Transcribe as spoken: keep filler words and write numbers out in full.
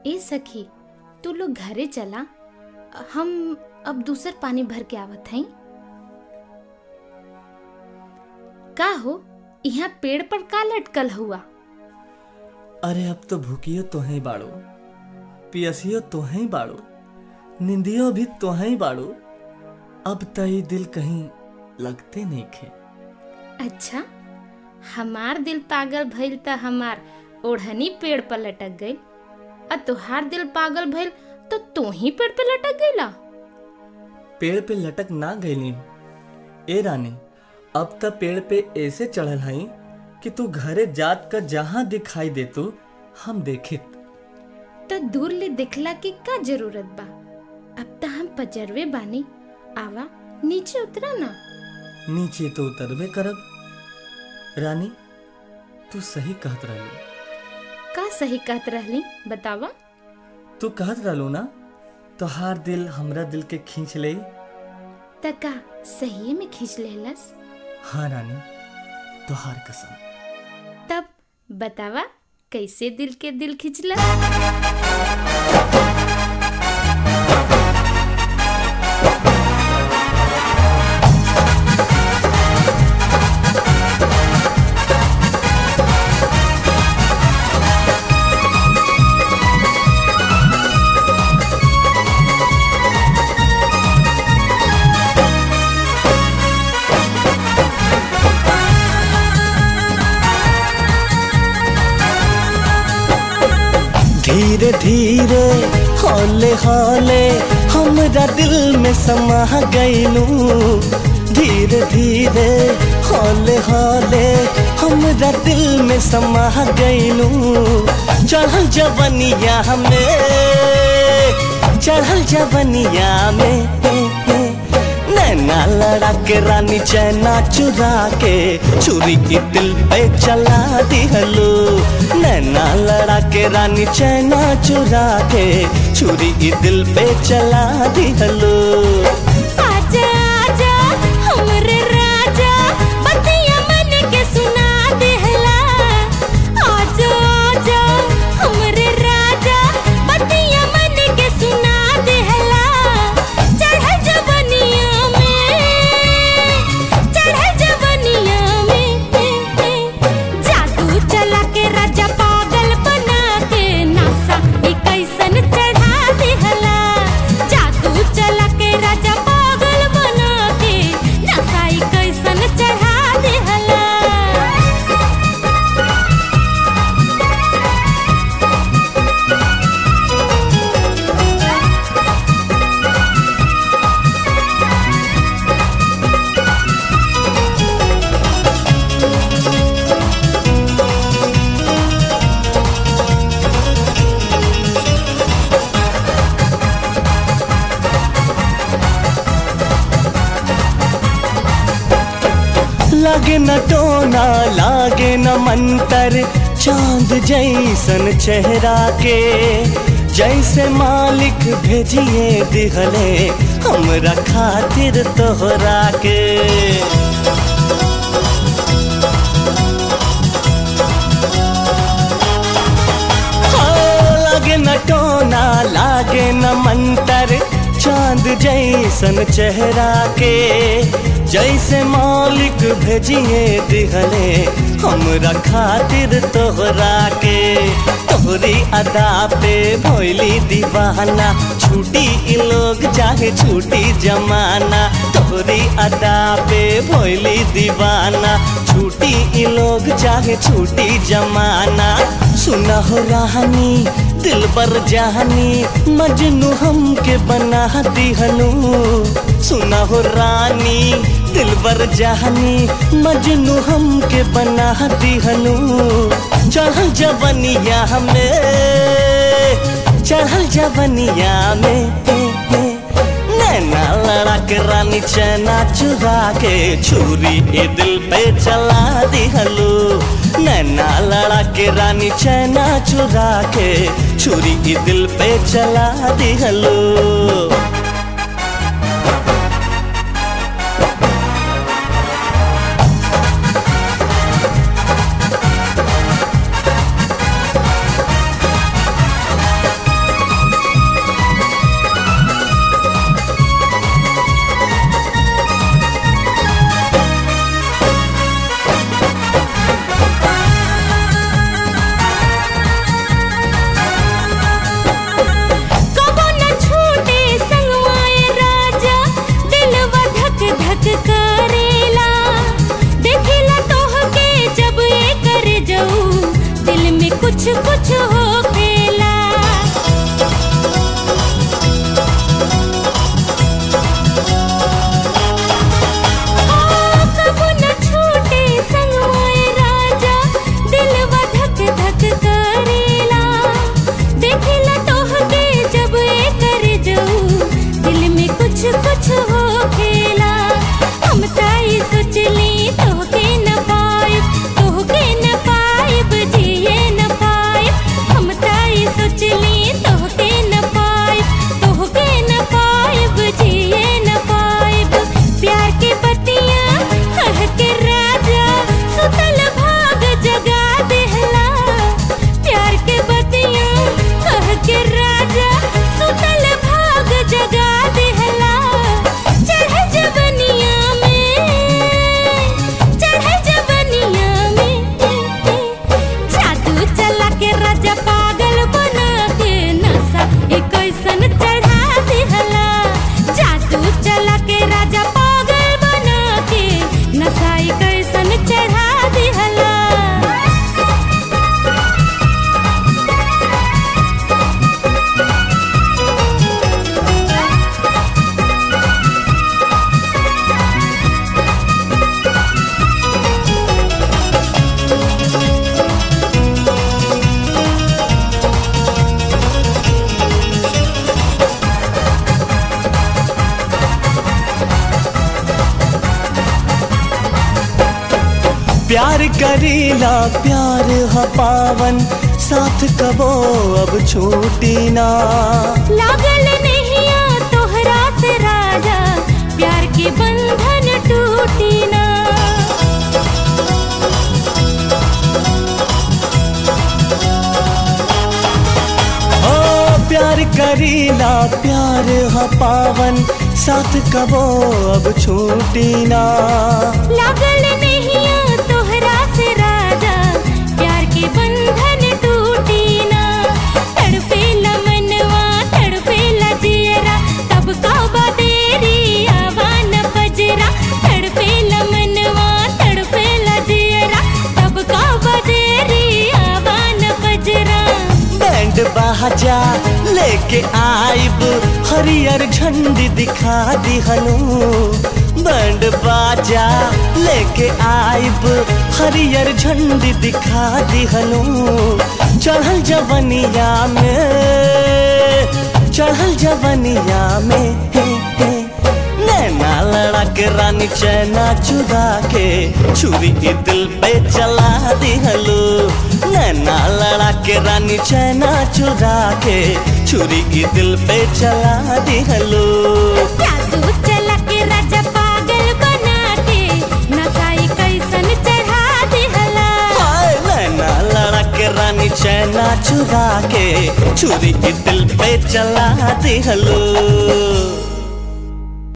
ए सखी, तू लोग घरे चला, हम अब दूसर पानी भर के आवत हई। का हो, यहाँ पेड़ पर का लटकल हुआ? अरे अब तो भूखियो तो है बाड़ो, पियसियो तो है बाड़ो, निंदियो भी तो है बाड़ो। अब तई दिल कहीं लगते नहीं खे। अच्छा, हमार दिल पागल भइल त हमार ओढ़नी पेड़ पर लटक गई, और तुहार दिल पागल भइल तो तू ही पेड़ पे लटक गईला। पेड़ पे लटक ना गईली ए रानी, अब तक पेड़ पे ऐसे चढ़ल हई कि तू घरे जात का जहां दिखाई दे तू हम देखित। तो दूर ले दिखला की का जरूरत बा? अब त हम पजरवे बानी, आवा नीचे उतरा ना। नीचे तो उतरबे करब रानी, तू सही कहत रहली। का सही कहत रहली बतावा? तू कहत रहलू ना तोहार दिल हमरा दिल के खींच ले। त का सही में खींच लेलस? हाँ रानी, तोहार कसम। तब बतावा कैसे दिल के दिल खिंचला? धीरे धीरे हौले हौले हमरा दिल में समा गईलू। धीरे धीरे हौले हौले हमरा दिल में समा गईलू। चढ़ल जवनिया में, चढ़ल जवनिया में नैना लड़ा के रानी चैना चुरा के छुरी की दिल पे चला दिहलो। नैना लड़ा के रानी चैना चुरा के छुरी की दिल पे चला दिहलो। आजा आजा हमरे राजा, बतिया मन के सुना देहला। आजा आजा हमरे राजा, बतिया मन के सुना देहला। चढ़ जवनिया में, चढ़ जवनिया में जादू चला के राजा पागल बना के नासा ई कैसन चढ़ा देहला। जादू चला के राजा पागल बना के नासा ई कैसन चढ़ा देहला। लागे न टोना लागे न मंतर, चांद जैसन चेहरा के जैसे मालिक भेजिए दिहले हमरा खातिर तोहरा के। लागे न टोना लागे न मंतर, चांद जैसन चेहरा के जैसे मालिक भेजिए दिहले हमरा खातिर तोहरा के। तोहरी अदा पे भोली दीवाना, छूटी इ लोग चाहे छूटी जमाना। तोहरी अदा पे भोली दीवाना, छूटी इ लोग चाहे छूटी जमाना। सुना हो रानी दिल बर जहानी, मजनू हमके बना दिहनु। सुना हो रानी दिल बर जहानी, मजनू हमके बना दिहनु। चढ़ल जवनिया में, चढ़ल जवनिया में नैना लड़ा के रानी चैना चुरा के छुरी ए दिल पे चला दिहलो। नैना लड़ा के रानी चैना चुरा के छुरी ए दिल पे चला दिहलो। कुछ कुछ हो खेला। हम ताई सोचली तोहके न पाइब, तोहके न पाइब, जिए न पाइब। हम ताई सोचली तोहके न पाइब, तोहके न पाइब, जिए न पाइब। प्यार के बतिया कह के राजा सुतल भाग जगा देहला। प्यार के बतिया कह के राजा सुतल भाग जगा देहला। चढ़े जवनिया में, चढ़े जवनिया में जादू चला के राजा पागल बना के नशा एक ऐसन चढ़ा देहला। जादू चला के राजा पागल बना के नशा एक ऐसन चढ़ा देहला। प्यार करीला प्यार ह पावन, साथ कबो अब छूटी ना। लागल नहिया तोहरा से राजा, प्यार के बंधन टूटी ना। ओ प्यार करीला प्यार ह पावन, साथ कबो अब छूटी ना। लागल नहिया तोहरा से राजा, प्यार के बंधन टूटी ना। तड़पेला मनवा तड़पेला जियरा, तब का बदेरी आवान बजरा। तड़पेला मनवा तड़पेला जियरा, तब का बदेरी आवान बजरा। बैंड बाजा लेके आइब, हरियर झंडी दिखा दिहनु। बैंड बाजा लेके आइब, हरियर झंडी दिखा दिहनु। चढ़ल जवनिया में, चढ़ल जवनिया में हे हे नैना लड़ा के रानी चैना चुरा के छुरी के दिल पे चला दिहलो। नैना लड़ा के रानी चैना चुरा के छुरी के दिल पे चला दिहलो। जादू चला के राजा पागल बना के नशाई कैसन चढ़ा दिहला। हाय नैना लड़ा के रानी चैना चुरा के छुरी के दिल पे चला दिहलो।